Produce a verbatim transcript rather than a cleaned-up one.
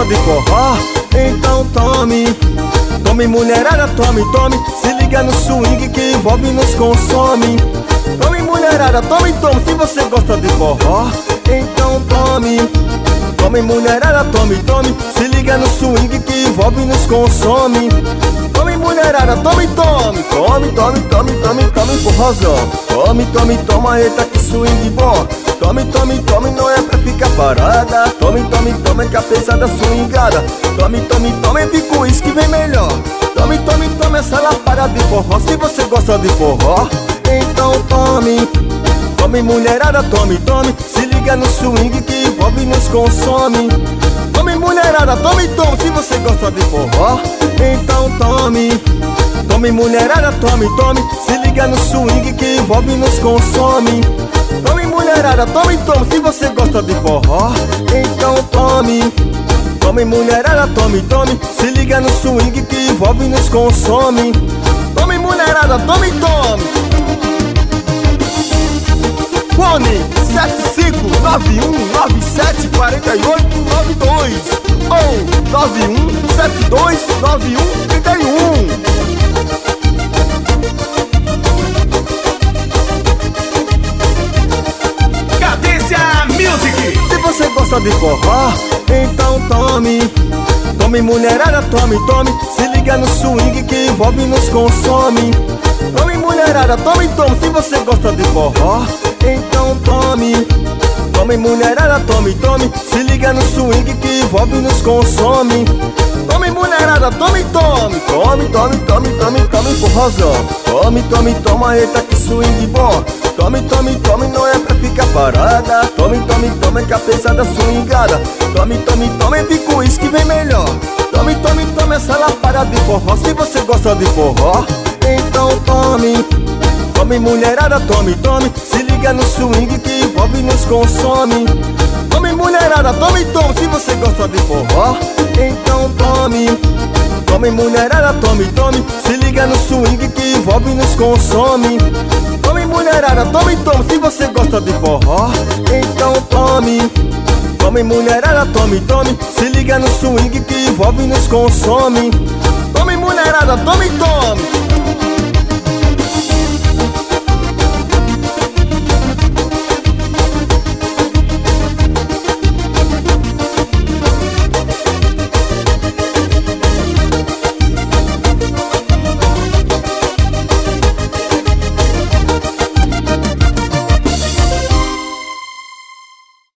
gosta de forró, então tome. Tome mulherada, tome, tome. Se liga no swing que envolve e nos consome. Tome mulherada, tome, tome. Se você gosta de forró, então tome. Tome mulherada, tome, tome. Se liga no swing que envolve e nos consome. Tome mulherada, tome, tome. Tome, tome, tome, tome, tome forrozão. Tome, tome, toma, eita que swing bom. Tome, tome, tome, não é pra ficar parada. Tome, tome, tome, que a pesada swingada. Tome, tome, tome, bico uísque vem melhor. Tome, tome, tome essa lapada de forró. Se você gosta de forró, então tome. Tome mulherada, tome, tome. Se liga no swing que envolve e nos consome. Tome mulherada, tome, tome. Se você gosta de forró, então tome. Tome mulherada, tome, tome. Se liga no swing que envolve e nos consome. Tome mulherada, tome, tome. Se você gosta de forró, então tome. Tome mulherada, tome, tome. Se liga no swing que envolve e nos consome. Tome mulherada, tome, tome. Fone sete cinco nove um nove sete quatro oito nove dois ou nove um sete dois nove um três um. Se você gosta de forró, então tome. Tome mulherada, tome, tome. Se liga no swing que envolve e nos consome. Tome mulherada, tome, tome. Se você gosta de forró, então tome. Tome mulherada, tome, tome. Se liga no swing que envolve e nos consome. Tome mulherada, tome, tome. Tome, tome, tome, tome, tome forrozão. Tome, tome, toma, eita que swing bom. Tome, tome, tome, não é pra ficar parada. Tome, tome, tome, que a pesada swingada. Tome, tome, tome, bico uísque vem melhor. Tome, tome, tome essa lapada de forró. Se você gosta de forró, então tome. Tome mulherada, tome, tome. Se liga no swing que envolve e nos consome. Tome mulherada, tome, tome. Se você gosta de forró, então tome. Tome mulherada, tome, tome. Se liga no swing que envolve e nos consome. Tome mulherada, tome, tome. Se você gosta de forró, então tome. Tome mulherada, tome, tome. Se liga no swing que envolve e nos consome. Tome mulherada, tome, tome.